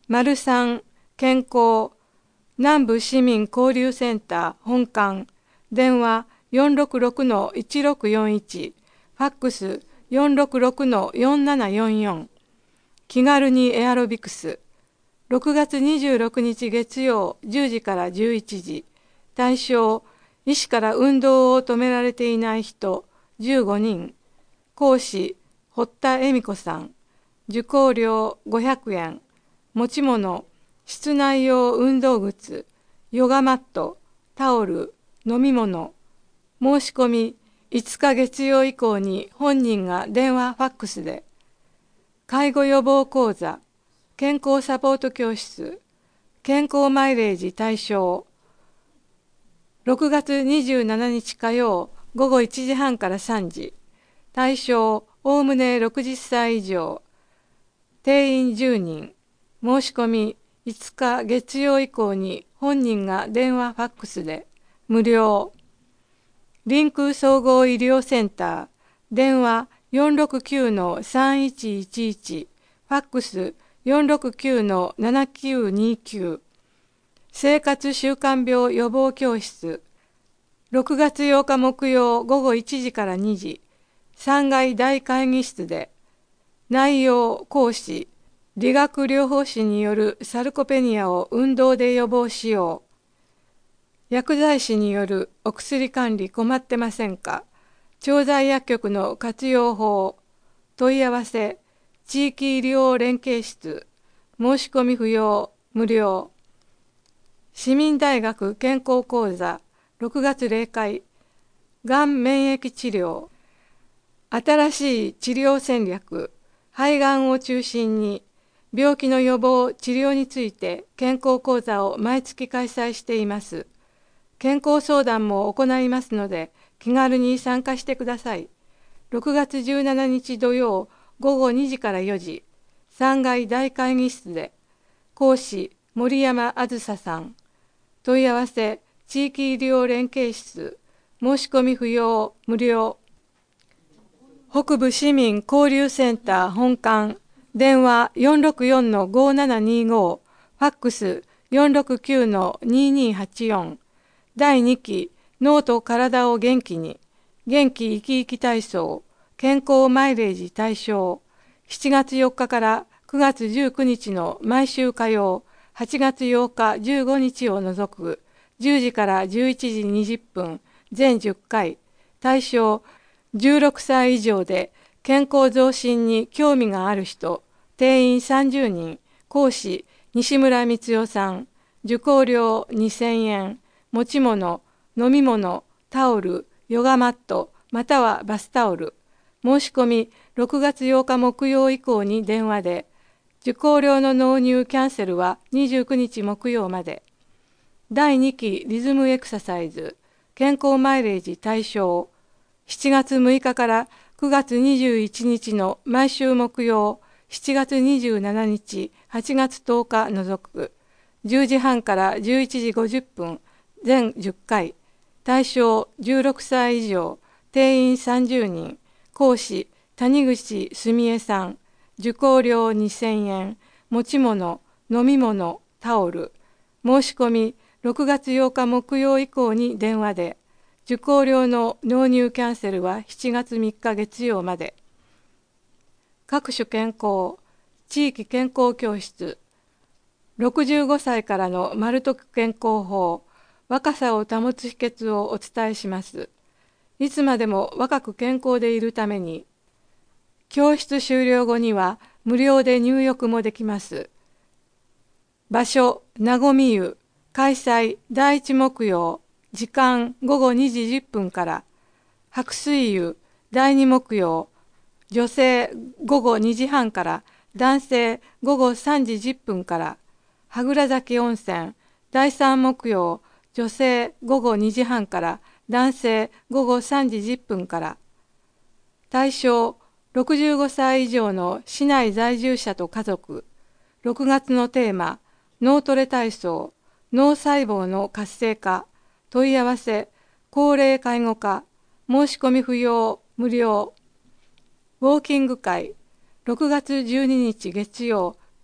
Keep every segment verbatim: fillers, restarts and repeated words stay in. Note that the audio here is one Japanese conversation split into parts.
丸三健康南部市民交流センター本館電話 よんろくろくのいちろくよんいち ファックス よんろくろくのよんななよんよん気軽にエアロビクスろくがつにじゅうろくにち月曜じゅうじからじゅういちじ対象医師から運動を止められていない人じゅうごにん講師堀田恵美子さん受講料ごひゃくえん持ち物室内用運動靴ヨガマットタオル飲み物申し込みいつか月曜以降に本人が電話ファックスで介護予防講座健康サポート教室健康マイレージ対象ろくがつにじゅうしちにち火曜ごごいちじはんからさんじ対象おおむねろくじゅっさい以上定員じゅうにん申し込みいつか月曜以降に本人が電話ファックスで無料臨空総合医療センター電話 よんろくきゅうのさんいちいちいち ファックス よんろくきゅうのななきゅうにきゅう生活習慣病予防教室ろくがつようか木曜ごごいちじからにじさんがい大会議室で内容講師理学療法士によるサルコペニアを運動で予防しよう薬剤師によるお薬管理困ってませんか調剤薬局の活用法問い合わせ地域医療連携室申し込み不要無料市民大学健康講座ろくがつ例会がん免疫治療新しい治療戦略肺がんを中心に病気の予防治療について健康講座を毎月開催しています健康相談も行いますので気軽に参加してくださいろくがつじゅうしちにち土曜ごごにじからよじさんがい大会議室で講師森山あずささん問い合わせ地域医療連携室申し込み不要無料北部市民交流センター本館電話 よんろくよんのごななにご ファックス よんろくきゅうのににはちよんだいにき脳と体を元気に元気生き生き体操健康マイレージ対象しちがつよっかからくがつじゅうくにちの毎週火曜はちがつようかじゅうごにちを除くじゅうじからじゅういちじにじゅっぷん全じゅっかい対象じゅうろくさい以上で健康増進に興味がある人定員さんじゅうにん講師西村光代さん受講料にせんえん持ち物飲み物タオルヨガマットまたはバスタオル申し込みろくがつようか木曜以降に電話で受講料の納入キャンセルはにじゅうくにち木曜までだいにきリズムエクササイズ健康マイレージ対象しちがつむいかからくがつにじゅういちにちの毎週木曜しちがつにじゅうしちにちはちがつとおか除くじゅうじはんからじゅういちじごじゅっぷん全じゅっかい対象じゅうろくさい以上定員さんじゅうにん講師谷口澄江さん受講料にせんえん持ち物飲み物タオル申し込みろくがつようか木曜以降に電話で受講料の納入キャンセルはしちがつみっか月曜まで各種健康地域健康教室ろくじゅうごさいからの丸徳健康法若さを保つ秘訣をお伝えしますいつまでも若く健康でいるために教室終了後には無料で入浴もできます場所なごみ湯開催だいいち木曜時間ごごにじじゅっぷんから白水湯だいに木曜女性ごごにじはんから男性ごごさんじじゅっぷんから羽倉崎温泉だいさん木曜女性ごごにじはんから男性ごごさんじじゅっぷんから対象ろくじゅうごさい以上の市内在住者と家族ろくがつのテーマ脳トレ体操脳細胞の活性化問い合わせ高齢介護課申し込み不要無料ウォーキング会ろくがつじゅうににち月曜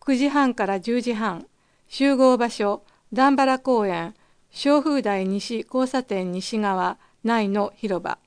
くじはんからじゅうじはん、集合場所、段原公園、松風台西交差点西側内の広場。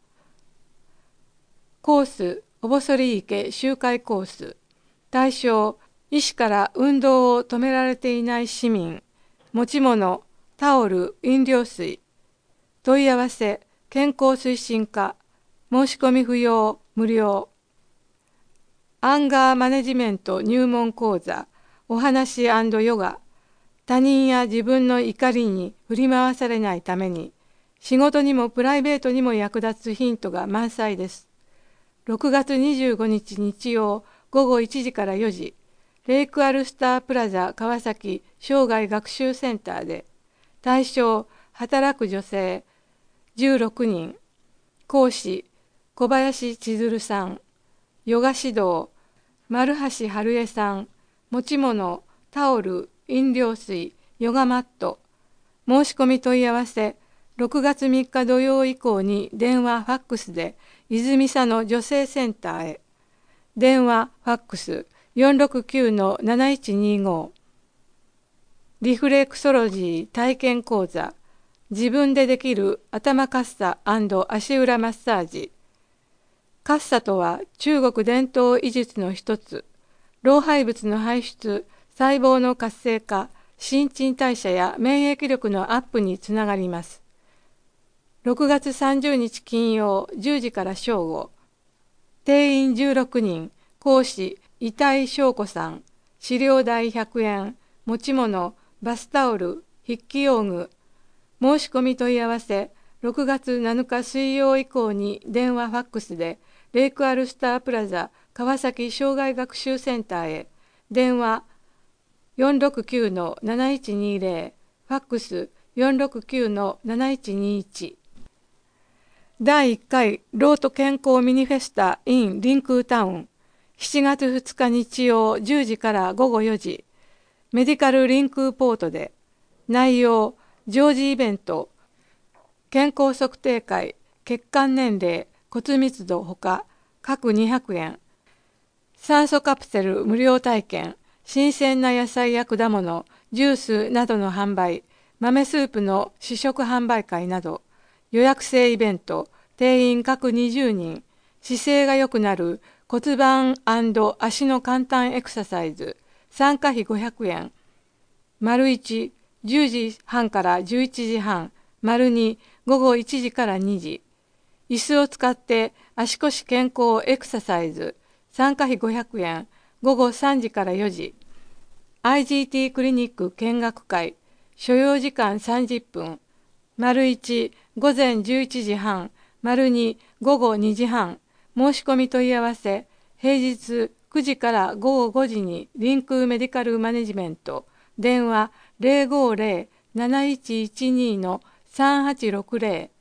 コース、おぼそり池周回コース。対象、医師から運動を止められていない市民。持ち物、タオル、飲料水。問い合わせ、健康推進課。申し込み不要、無料。アンガーマネジメント入門講座、お話&ヨガ。他人や自分の怒りに振り回されないために、仕事にもプライベートにも役立つヒントが満載です。ろくがつにじゅうごにち日曜ごごいちじからよじ、レイクアルスタープラザ川崎生涯学習センターで、対象、働く女性じゅうろくにん、講師、小林千鶴さん、ヨガ指導、丸橋春江さん、持ち物、タオル、飲料水、ヨガマット。申し込み問い合わせ、ろくがつみっか土曜以降に電話ファックスで泉佐野女性センターへ。電話ファックス よんろくきゅうのなないちにご。リフレクソロジー体験講座。自分でできる頭カッサ&足裏マッサージ。カッサとは中国伝統医術の一つ。老廃物の排出、細胞の活性化、新陳代謝や免疫力のアップにつながります。ろくがつさんじゅうにち金曜じゅうじから正午。定員じゅうろくにん、講師、板井翔子さん、資料代ひゃくえん、持ち物、バスタオル、筆記用具。申し込み問い合わせ、ろくがつなのか水曜以降に電話ファックスで、レイクアルスタープラザ川崎生涯学習センターへ。電話よんろくきゅうのなないちにぜろ、ファックスよんろくきゅうのなないちにいち。だいいっかいロート健康ミニフェスタ in リンクータウン。しちがつふつか日曜じゅうじからごごよじ。メディカルリンクーポートで。内容、常時イベント、健康測定会、血管年齢、骨密度ほか、各にひゃくえん。酸素カプセル無料体験、新鮮な野菜や果物、ジュースなどの販売、豆スープの試食販売会など、予約制イベント、定員各にじゅうにん、姿勢が良くなる骨盤&足の簡単エクササイズ、参加費ごひゃくえん。丸いち、じゅうじはんからじゅういちじはん、丸に、ごごいちじからにじ。椅子を使って足腰健康エクササイズ、参加費ごひゃくえん、ごごさんじからよじ。アイジーティー クリニック見学会、所要時間さんじゅっぷん。丸いち、ごぜんじゅういちじはん、丸に、ごごにじはん。申し込み問い合わせ、平日くじからごごごじにリンクメディカルマネジメント。電話ゼロごゼロ なないちいちにのさんはちろくゼロ。